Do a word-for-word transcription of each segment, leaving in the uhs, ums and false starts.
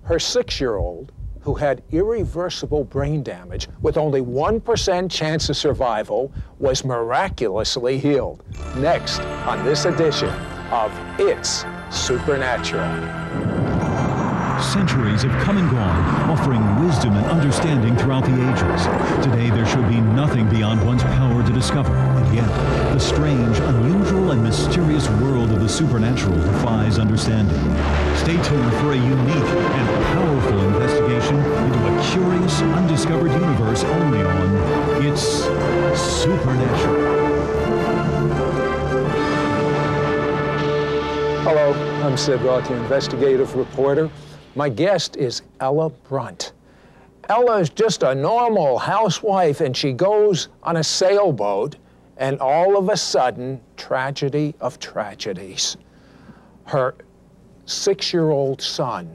Her six-year-old, who had irreversible brain damage with only one percent chance of survival, was miraculously healed. Next on this edition of It's Supernatural. Centuries have come and gone, offering wisdom and understanding throughout the ages. Today, there should be nothing beyond one's power to discover, and yet, the strange, unusual, and mysterious world of the supernatural defies understanding. Stay tuned for a unique and powerful investigation into a curious, undiscovered universe only on It's Supernatural. Hello, I'm Sid Roth, your investigative reporter. My guest is Ella Brunt. Ella is just a normal housewife, and she goes on a sailboat, and all of a sudden, tragedy of tragedies. Her six-year-old son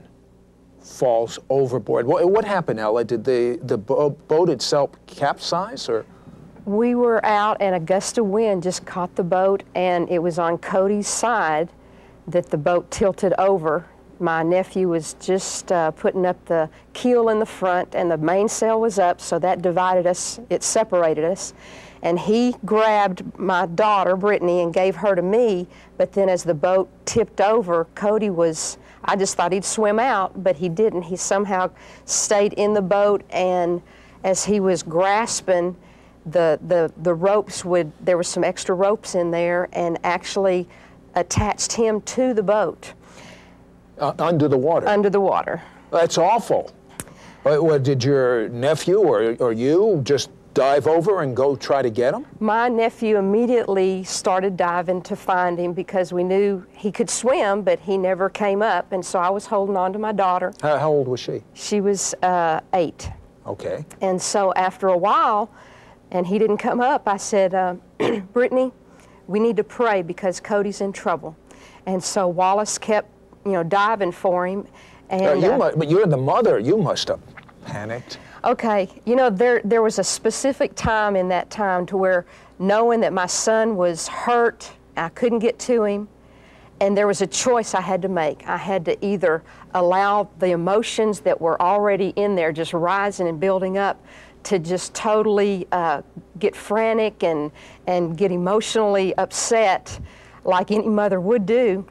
falls overboard. What, what happened, Ella? Did the, the bo boat itself capsize, or? We were out, and a gust of wind just caught the boat, and it was on Cody's side that the boat tilted over. My nephew was just uh, putting up the keel in the front, and the mainsail was up, so that divided us, it separated us. And he grabbed my daughter, Brittany, and gave her to me, but then as the boat tipped over, Cody was, I just thought he'd swim out, but he didn't. He somehow stayed in the boat, and as he was grasping, the, the, the ropes would, there was some extra ropes in there, and actually attached him to the boat. Uh, under the water? Under the water. That's awful. What, what, did your nephew or, or you just dive over and go try to get him? My nephew immediately started diving to find him because we knew he could swim, but he never came up, and so I was holding on to my daughter. How, how old was she? She was uh, eight. Okay. And so after a while, and he didn't come up, I said, uh, Brittany, we need to pray because Cody's in trouble. And so Wallace kept, you know, diving for him. And, uh, you uh, must, but you're the mother. You must have panicked. Okay, you know, there there was a specific time in that time to where knowing that my son was hurt, I couldn't get to him, and there was a choice I had to make. I had to either allow the emotions that were already in there just rising and building up to just totally uh, get frantic and, and get emotionally upset like any mother would do,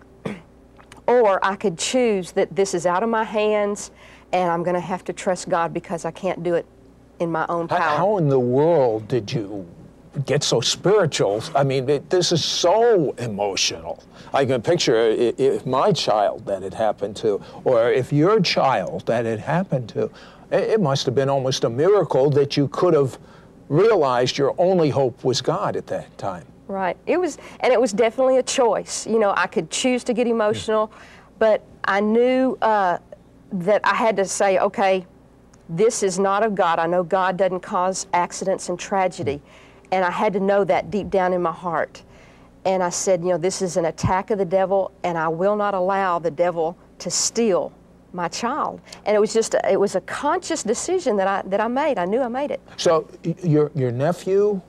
or I could choose that this is out of my hands and I'm going to have to trust God because I can't do it in my own power. How in the world did you get so spiritual? I mean, it, this is so emotional. I can picture if, if my child that it happened to, or if your child that it happened to, it, it must have been almost a miracle that you could have realized your only hope was God at that time. Right. It was, and it was definitely a choice. You know, I could choose to get emotional, but I knew uh, that I had to say, okay, this is not of God. I know God doesn't cause accidents and tragedy, and I had to know that deep down in my heart. And I said, you know, this is an attack of the devil, and I will not allow the devil to steal my child. And it was just, a, it was a conscious decision that I that I made. I knew I made it. So your your nephew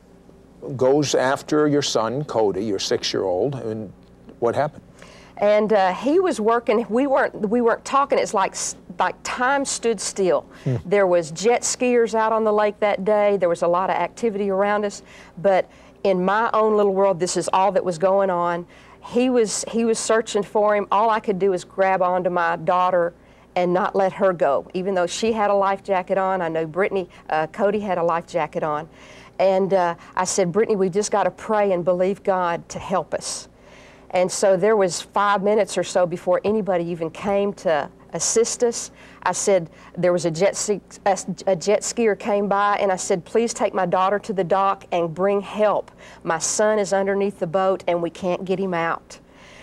goes after your son, Cody, your six-year-old, and what happened? And uh, he was working. We weren't. We weren't talking. It's like like time stood still. Hmm. There was jet skiers out on the lake that day. There was a lot of activity around us. But in my own little world, this is all that was going on. He was he was searching for him. All I could do was grab onto my daughter and not let her go, even though she had a life jacket on. I know Brittany, uh, Cody had a life jacket on. And uh, I said, Brittany, we just got to pray and believe God to help us. And so there was five minutes or so before anybody even came to assist us. I said, there was a jet, ski, a, a jet skier came by, and I said, please take my daughter to the dock and bring help. My son is underneath the boat, and we can't get him out.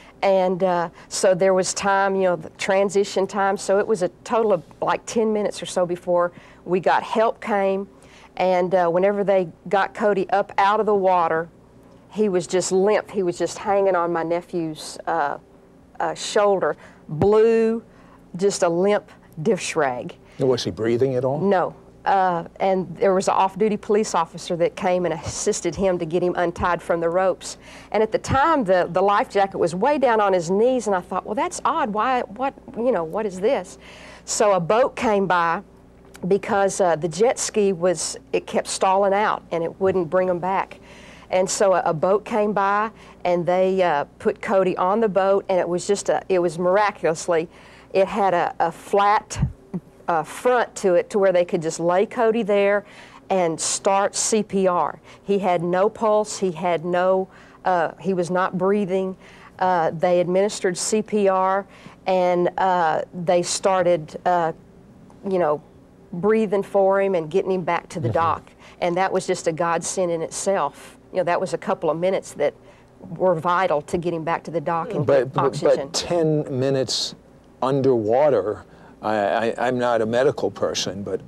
And uh, so there was time, you know, the transition time. So it was a total of like ten minutes or so before we got help came. And uh, whenever they got Cody up out of the water, he was just limp. He was just hanging on my nephew's uh, uh, shoulder, blue, just a limp dish rag. Was he breathing at all? No. uh, and there was an off-duty police officer that came and assisted him to get him untied from the ropes. And at the time, the, the life jacket was way down on his knees, and I thought, well, that's odd. Why, what, you know, what is this? So a boat came by because uh, the jet ski was, it kept stalling out, and it wouldn't bring them back. And so a, a boat came by, and they uh, put Cody on the boat, and it was just a, it was miraculously, it had a, a flat uh, front to it to where they could just lay Cody there and start C P R. He had no pulse, he had no, uh, he was not breathing. Uh, they administered C P R, and uh, they started, uh, you know, breathing for him and getting him back to the mm-hmm. dock. And that was just a godsend in itself. You know, that was a couple of minutes that were vital to get him back to the dock and but, get oxygen. But ten minutes underwater, I, I, I'm not a medical person, but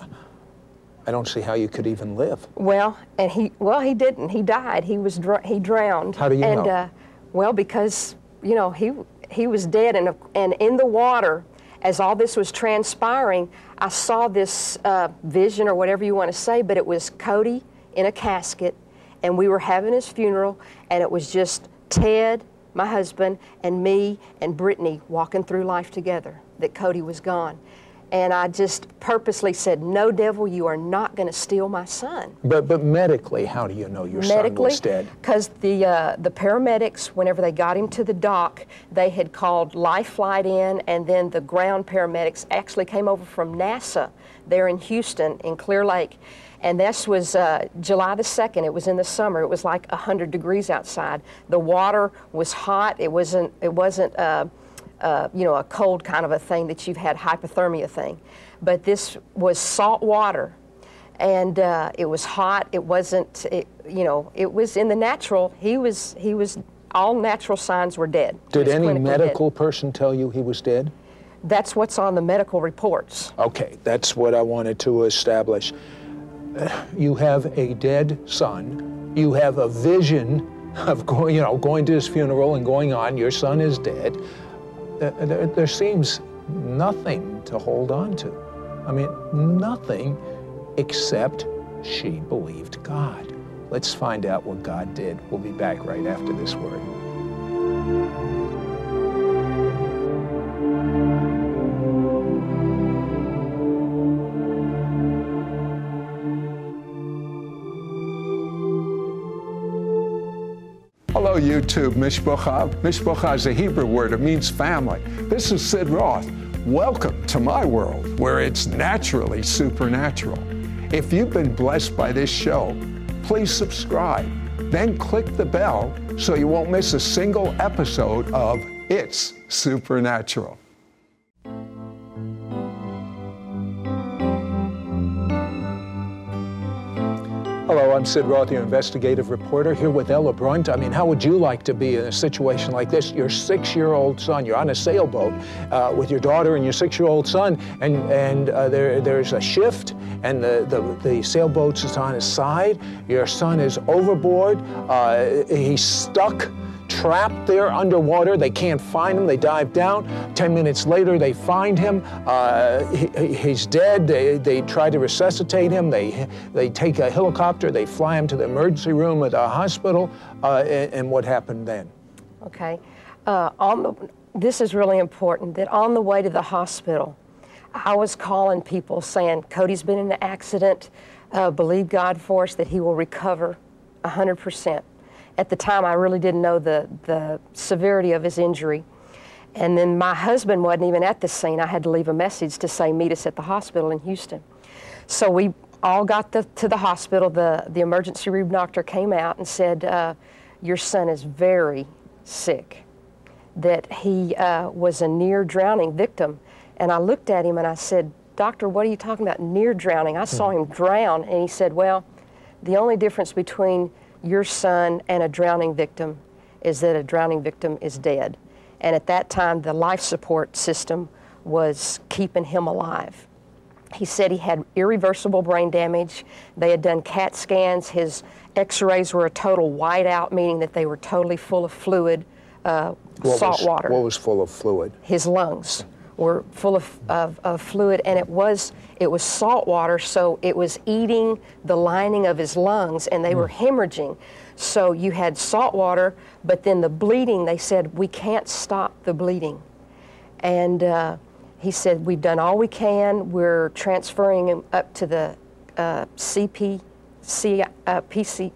I don't see how you could even live. Well, and he, well, he didn't. He died. He was, dr he drowned. How do you and, know? Uh, well, because, you know, he, he was dead, and, and in the water, as all this was transpiring, I saw this uh, vision, or whatever you want to say, but it was Cody in a casket, and we were having his funeral, and it was just Ted, my husband, and me and Brittany walking through life together, that Cody was gone. And I just purposely said, no, devil, you are not going to steal my son. But, but medically, how do you know your medically, son was dead? Because the, uh, the paramedics, whenever they got him to the dock, they had called Life Flight in, and then the ground paramedics actually came over from NASA there in Houston, in Clear Lake. And this was uh, July the second. It was in the summer. It was like one hundred degrees outside. The water was hot. It wasn't, it wasn't uh, uh, you know, a cold kind of a thing that you've had hypothermia thing. But this was salt water, and uh, it was hot. It wasn't, it, you know, it was in the natural. He was, he was, all natural signs were dead. Did any medical dead. person tell you he was dead? That's what's on the medical reports. Okay, that's what I wanted to establish. You have a dead son. You have a vision of going, you know, going to his funeral and going on. Your son is dead. There, there seems nothing to hold on to. I mean, nothing except she believed God. Let's find out what God did. We'll be back right after this word. Hello, YouTube. Mishpocha. Mishpocha is a Hebrew word. It means family. This is Sid Roth. Welcome to my world, where it's naturally supernatural. If you've been blessed by this show, please subscribe. Then click the bell so you won't miss a single episode of It's Supernatural. Hello, I'm Sid Roth, your investigative reporter, here with Ella Brunt. I mean, how would you like to be in a situation like this? Your six-year-old son, you're on a sailboat uh, with your daughter and your six-year-old son, and, and uh, there, there's a shift, and the, the, the sailboat is on his side. Your son is overboard. Uh, he's stuck, trapped there underwater. They can't find him. They dive down. Ten minutes later, they find him. Uh, he, he's dead. They, they try to resuscitate him. They, they take a helicopter. They fly him to the emergency room at the hospital. Uh, and, and what happened then? Okay. Uh, on the, this is really important, that on the way to the hospital, I was calling people saying, Cody's been in an accident. Uh, believe God for us that he will recover one hundred percent. At the time, I really didn't know the, the severity of his injury. And then my husband wasn't even at the scene. I had to leave a message to say, meet us at the hospital in Houston. So we all got the, to the hospital. The, the emergency room doctor came out and said, uh, your son is very sick, that he uh, was a near drowning victim. And I looked at him and I said, doctor, what are you talking about, near drowning? I saw him drown. And he said, well, the only difference between your son and a drowning victim is that a drowning victim is dead. And at that time, the life support system was keeping him alive. He said he had irreversible brain damage. They had done CAT scans. His x-rays were a total whiteout, meaning that they were totally full of fluid, uh, what salt was, water. What was full of fluid? His lungs were full of, of, of fluid, and it was it was salt water, so it was eating the lining of his lungs, and they mm. were hemorrhaging. So you had salt water, but then the bleeding, they said, we can't stop the bleeding. And uh, he said, we've done all we can. We're transferring him up to the uh, C P, C, uh, P C,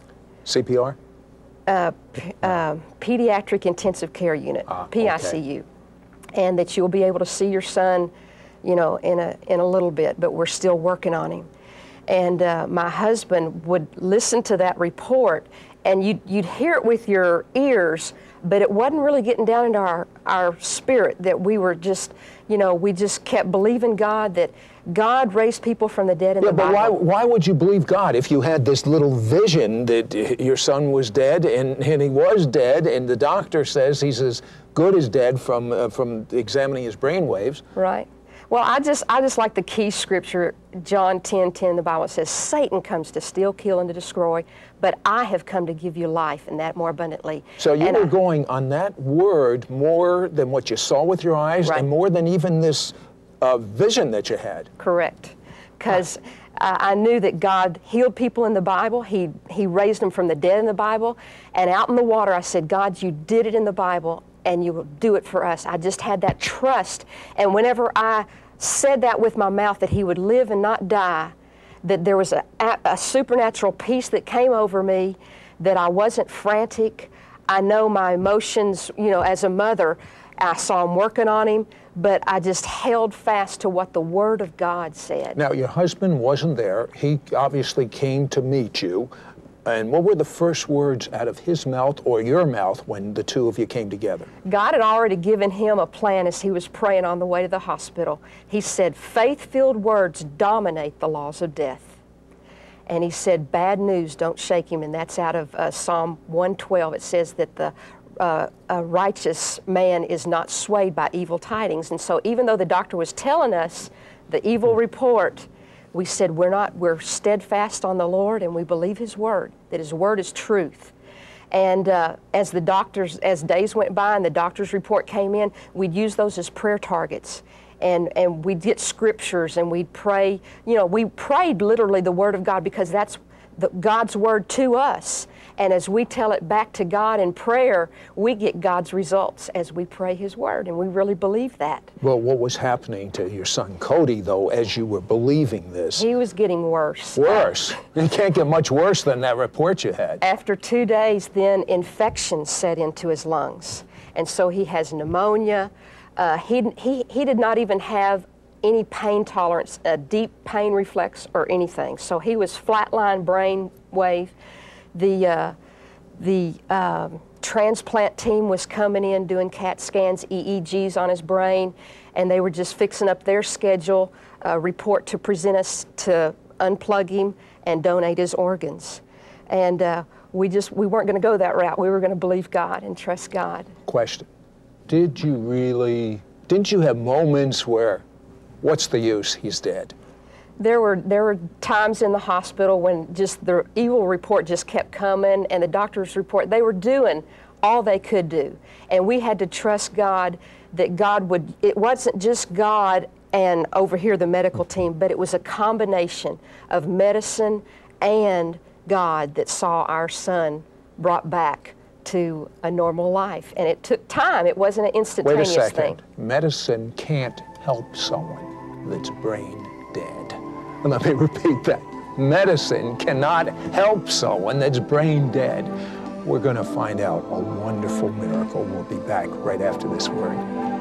C P R? Uh, p uh, Pediatric Intensive Care Unit, ah, P I C U. Okay. And that you'll be able to see your son, you know, in a, in a little bit, but we're still working on him. And uh, my husband would listen to that report, and you'd, you'd hear it with your ears, but it wasn't really getting down into our, our spirit, that we were just, you know, we just kept believing God, that God raised people from the dead in yeah, the Bible. Yeah, but why, why would you believe God if you had this little vision that your son was dead, and, and he was dead, and the doctor says he's as good as dead from, uh, from examining his brain waves? Right. Well, I just I just like the key scripture, John ten ten, the Bible says, Satan comes to steal, kill, and to destroy, but I have come to give you life, and that more abundantly. So you and were I, going on that word more than what you saw with your eyes, right. and more than even this uh, vision that you had. Correct. Because uh, I knew that God healed people in the Bible. He, he raised them from the dead in the Bible. And out in the water, I said, God, you did it in the Bible, and you will do it for us. I just had that trust. And whenever I said that with my mouth, that he would live and not die, that there was a, a, a supernatural peace that came over me, that I wasn't frantic. I know my emotions, you know, as a mother, I saw him working on him, but I just held fast to what the Word of God said. Now, your husband wasn't there. He obviously came to meet you. And what were the first words out of his mouth or your mouth when the two of you came together? God had already given him a plan as he was praying on the way to the hospital. He said, faith-filled words dominate the laws of death. And he said, bad news don't shake him, and that's out of uh, Psalm one twelve. It says that the uh, a righteous man is not swayed by evil tidings. And so even though the doctor was telling us the evil report, we said we're not, we're steadfast on the Lord, and we believe His Word, that His Word is truth. And uh, as the doctors, as days went by and the doctor's report came in, we'd use those as prayer targets. And, and we'd get scriptures and we'd pray. You know, we prayed literally the Word of God, because that's the, God's Word to us. And as we tell it back to God in prayer, we get God's results as we pray His Word, and we really believe that. Well, what was happening to your son Cody, though, as you were believing this? He was getting worse. Worse? It can't get much worse than that report you had. After two days, then infections set into his lungs. And so he has pneumonia. Uh, he, he, he did not even have any pain tolerance, a deep pain reflex or anything. So he was flatline brain wave. The, uh, the um, transplant team was coming in doing CAT scans, E E Gs on his brain, and they were just fixing up their schedule, uh, report to present us to unplug him and donate his organs. And uh, we just, we weren't going to go that route. We were going to believe God and trust God. Question. Did you really, didn't you have moments where, what's the use, he's dead? There were, there were times in the hospital when just the evil report just kept coming, and the doctor's report, they were doing all they could do. And we had to trust God that God would, it wasn't just God and over here the medical team, but it was a combination of medicine and God that saw our son brought back to a normal life. And it took time. It wasn't an instantaneous thing. Wait a second. Thing. Medicine can't help someone that's brain dead. And let me repeat that. Medicine cannot help someone that's brain dead. We're going to find out a wonderful miracle. We'll be back right after this word.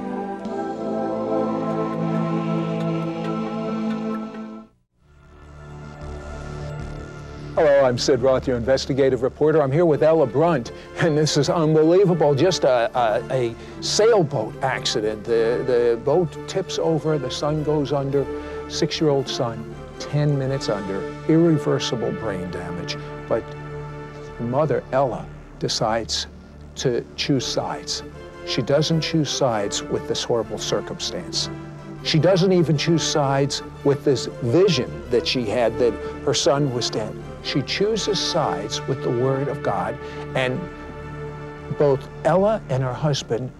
Hello, I'm Sid Roth, your investigative reporter. I'm here with Ella Brunt, and this is unbelievable. Just a, a, a sailboat accident. The, the boat tips over, the son goes under, six-year-old son, ten minutes under, irreversible brain damage. But mother, Ella, decides to choose sides. She doesn't choose sides with this horrible circumstance. She doesn't even choose sides with this vision that she had that her son was dead. She chooses sides with the Word of God, and both Ella and her husband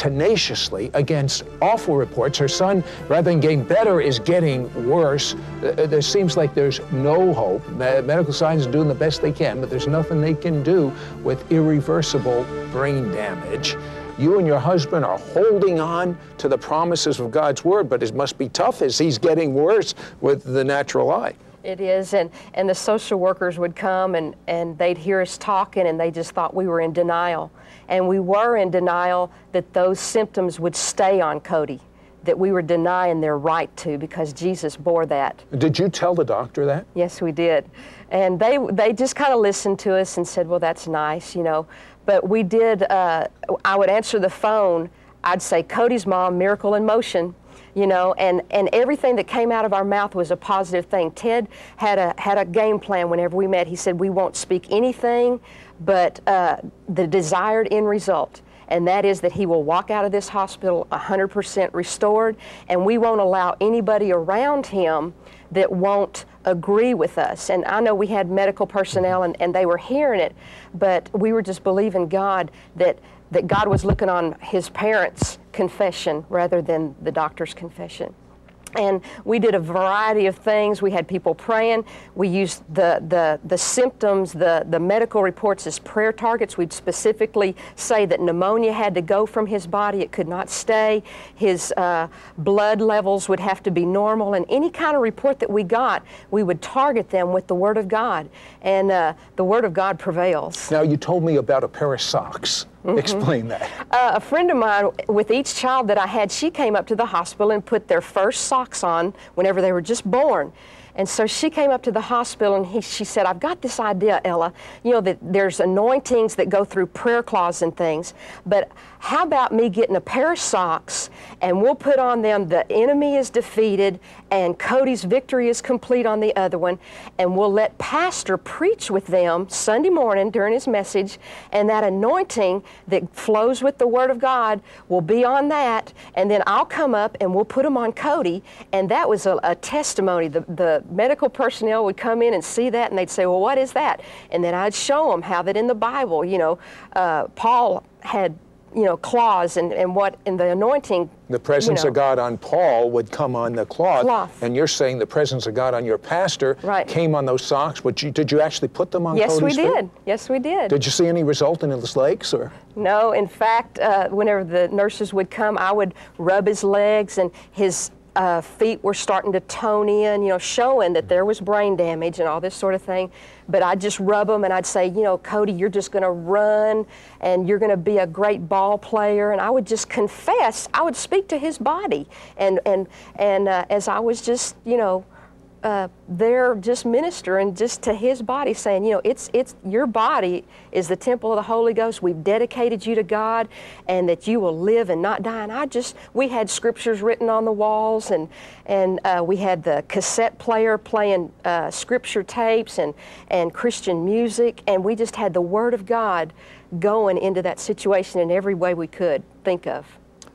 tenaciously against awful reports. Her son, rather than getting better, is getting worse. Uh, there seems like there's no hope. Medical science is doing the best they can, but there's nothing they can do with irreversible brain damage. You and your husband are holding on to the promises of God's word, but it must be tough as he's getting worse with the natural eye. It is, and, and the social workers would come and, and they'd hear us talking and they just thought we were in denial. And we were in denial that those symptoms would stay on Cody, that we were denying their right to, because Jesus bore that. Did you tell the doctor that? Yes, we did. And they, they just kind of listened to us and said, well, that's nice, you know. But we did, uh, I would answer the phone, I'd say, Cody's mom, miracle in motion. You know, and, and everything that came out of our mouth was a positive thing. Ted had a had a game plan whenever we met. He said, we won't speak anything but uh, the desired end result, and that is that he will walk out of this hospital one hundred percent restored, and we won't allow anybody around him that won't agree with us. And I know we had medical personnel, and, and they were hearing it, but we were just believing God that that God was looking on his parents' confession rather than the doctor's confession. And we did a variety of things. We had people praying. We used the, the, the symptoms, the, the medical reports as prayer targets. We'd specifically say that pneumonia had to go from his body. It could not stay. His uh, blood levels would have to be normal. And any kind of report that we got, we would target them with the Word of God. And uh, the Word of God prevails. Now, you told me about a pair of socks. Mm-hmm. Explain that. Uh, a friend of mine, with each child that I had, she came up to the hospital and put their first socks on whenever they were just born. And so she came up to the hospital and he, she said, I've got this idea, Ella, you know, that there's anointings that go through prayer cloths and things, but how about me getting a pair of socks and we'll put on them, the enemy is defeated and Cody's victory is complete on the other one, and we'll let Pastor preach with them Sunday morning during his message, and that anointing that flows with the Word of God will be on that, and then I'll come up and we'll put them on Cody. And that was a, a testimony. The, the medical personnel would come in and see that, and they'd say, well, what is that? And then I'd show them how that in the Bible, you know, uh, Paul had, you know, claws, and, and what in the anointing. The presence you know, of God on Paul would come on the cloth, cloth. And you're saying the presence of God on your pastor right. came on those socks, but you, did you actually put them on Yes, Cody's we feet? did. Yes, we did. Did you see any result in his legs, or? No, in fact, uh, whenever the nurses would come, I would rub his legs, and his Uh, feet were starting to tone in, you know, showing that there was brain damage and all this sort of thing. But I'd just rub them and I'd say, you know, Cody, you're just going to run and you're going to be a great ball player. And I would just confess, I would speak to his body. And, and, and uh, as I was just, you know, Uh, there just ministering just to his body, saying, you know, it's it's your body is the temple of the Holy Ghost. We've dedicated you to God, and that you will live and not die. And I just, we had scriptures written on the walls, and and uh, we had the cassette player playing uh, scripture tapes and and Christian music, and we just had the Word of God going into that situation in every way we could think of.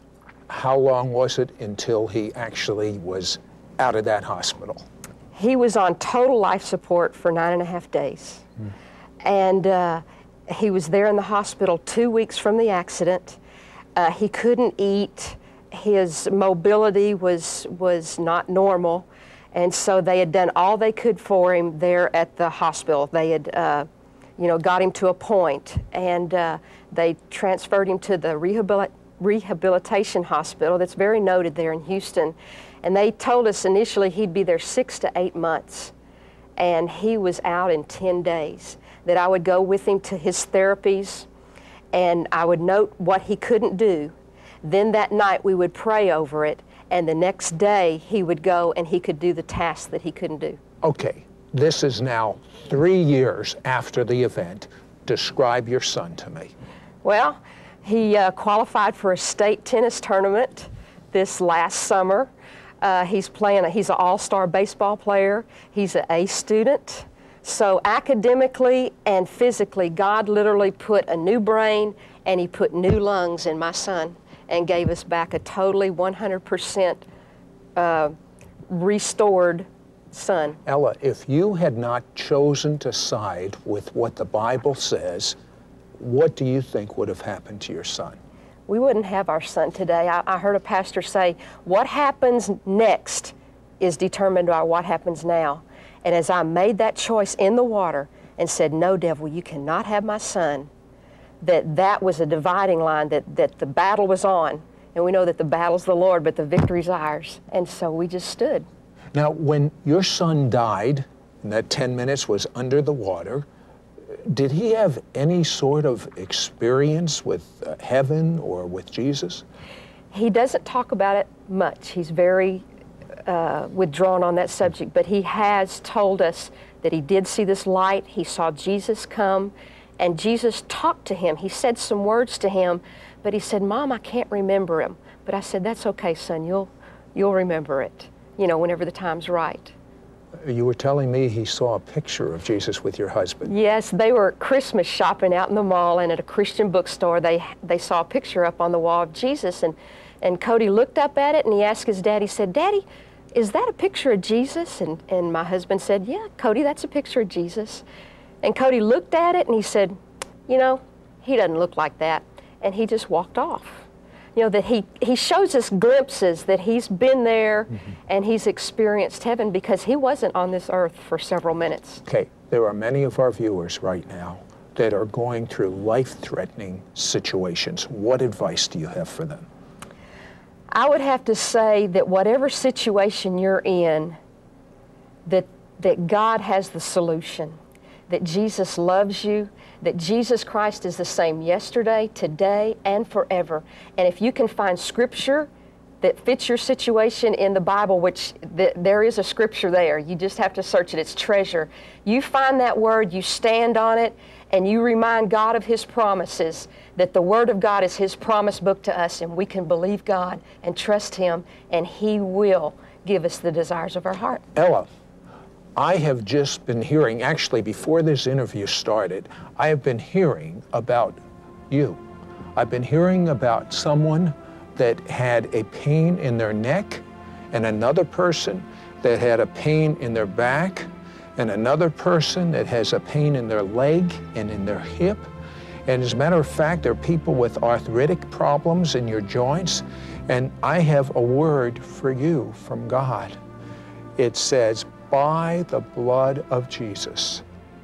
How long was it until he actually was out of that hospital? He was on total life support for nine and a half days. Mm. And uh, he was there in the hospital two weeks from the accident. Uh, he couldn't eat. His mobility was, was not normal. And so they had done all they could for him there at the hospital. They had, uh, you know, got him to a point, and uh, they transferred him to the rehabil- rehabilitation hospital that's very noted there in Houston. And they told us initially he'd be there six to eight months. And he was out in ten days. That I would go with him to his therapies, and I would note what he couldn't do. Then that night we would pray over it, and the next day he would go and he could do the tasks that he couldn't do. Okay, this is now three years after the event. Describe your son to me. Well, he uh, qualified for a state tennis tournament this last summer. Uh, he's playing, a, he's an all-star baseball player. He's an A student. So academically and physically, God literally put a new brain and he put new lungs in my son and gave us back a totally one hundred percent uh, restored son. Ella, if you had not chosen to side with what the Bible says, what do you think would have happened to your son? we wouldn't have our son today. I, I heard a pastor say, what happens next is determined by what happens now. And as I made that choice in the water and said, no, devil, you cannot have my son, that that was a dividing line, that, that the battle was on. And we know that the battle's the Lord, but the victory's ours. And so we just stood. Now, when your son died, and that ten minutes was under the water, did he have any sort of experience with uh, heaven or with Jesus? He doesn't talk about it much. He's very uh, withdrawn on that subject, but he has told us that he did see this light. He saw Jesus come, and Jesus talked to him. He said some words to him, but he said, Mom, I can't remember him. But I said, that's okay, son. You'll, you'll remember it, you know, whenever the time's right. You were telling me he saw a picture of Jesus with your husband. Yes, they were Christmas shopping out in the mall, and at a Christian bookstore, they they saw a picture up on the wall of Jesus, and, and Cody looked up at it, and he asked his dad, he said, Daddy, is that a picture of Jesus? And, and my husband said, yeah, Cody, that's a picture of Jesus. And Cody looked at it, and he said, you know, he doesn't look like that. And he just walked off. You know, that he, he shows us glimpses that he's been there mm-hmm. and he's experienced heaven, because he wasn't on this earth for several minutes. Okay, there are many of our viewers right now that are going through life-threatening situations. What advice do you have for them? I would have to say that whatever situation you're in, that, that God has the solution, that Jesus loves you, that Jesus Christ is the same yesterday, today, and forever. And if you can find scripture that fits your situation in the Bible, which th there is a scripture there, you just have to search it, it's treasure. You find that word, you stand on it, and you remind God of His promises, that the Word of God is His promise book to us, and we can believe God and trust Him, and He will give us the desires of our heart. Ella, I have just been hearing, actually before this interview started, I have been hearing about you. I've been hearing about someone that had a pain in their neck, and another person that had a pain in their back, and another person that has a pain in their leg and in their hip. And as a matter of fact, there are people with arthritic problems in your joints, and I have a word for you from God. It says, by the blood of Jesus,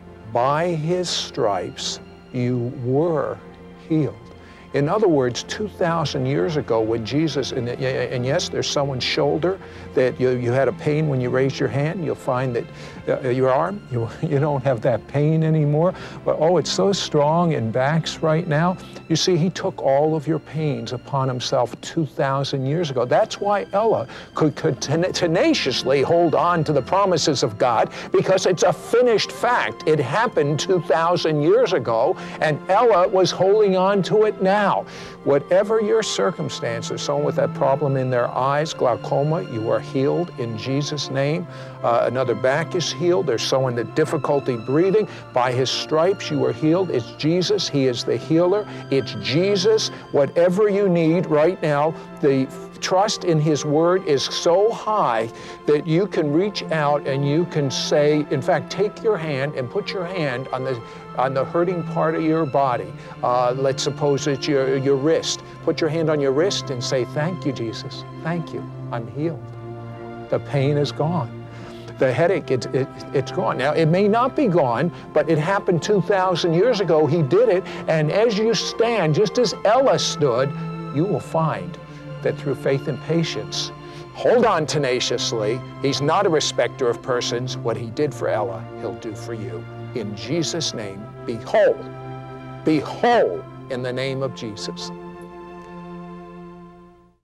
by His stripes, you were healed. In other words, two thousand years ago when Jesus, and, and yes, there's someone's shoulder that you, you had a pain when you raised your hand, you'll find that uh, your arm, you, you don't have that pain anymore. But oh, it's so strong in backs right now. You see, He took all of your pains upon Himself two thousand years ago. That's why Ella could, could tenaciously hold on to the promises of God, because it's a finished fact. It happened two thousand years ago, and Ella was holding on to it now. Now, whatever your circumstances, someone with that problem in their eyes, glaucoma, you are healed in Jesus' name. Uh, another back is healed. There's someone with difficulty breathing. By His stripes, you are healed. It's Jesus. He is the healer. It's Jesus. Whatever you need right now, the trust in His Word is so high that you can reach out and you can say, in fact, take your hand and put your hand on the on the hurting part of your body. Uh, let's suppose it's your, your wrist. Put your hand on your wrist and say, thank you, Jesus. Thank you. I'm healed. The pain is gone. The headache, it, it, it's gone. Now, it may not be gone, but it happened two thousand years ago. He did it. And as you stand, just as Ella stood, you will find that through faith and patience, hold on tenaciously. He's not a respecter of persons. What He did for Ella, He'll do for you. In Jesus' name, be whole. Be whole in the name of Jesus.